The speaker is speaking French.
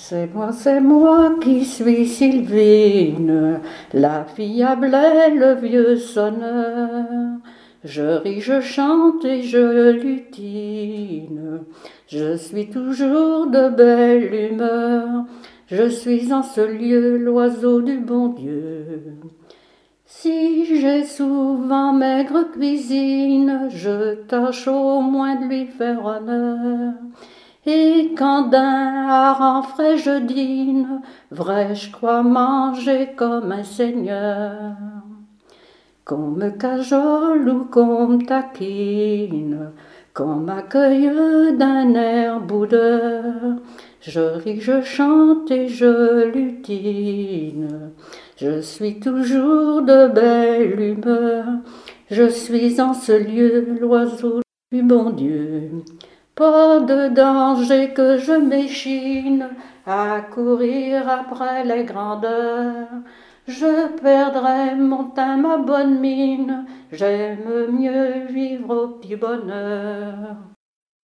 C'est moi qui suis Sylvine, la fiable et le vieux sonneur. Je ris, je chante et je lutine, je suis toujours de belle humeur. Je suis en ce lieu l'oiseau du bon Dieu. Si j'ai souvent maigre cuisine, je tâche au moins de lui faire honneur. Et quand d'un hareng frais je dîne, vrai je crois manger comme un seigneur. Qu'on me cajole ou qu'on me taquine, qu'on m'accueille d'un air boudeur, je ris, je chante et je lutine, je suis toujours de belle humeur, je suis en ce lieu l'oiseau du bon Dieu. Pas de danger que je m'échine à courir après les grandeurs. Je perdrai mon teint, ma bonne mine, j'aime mieux vivre au petit bonheur.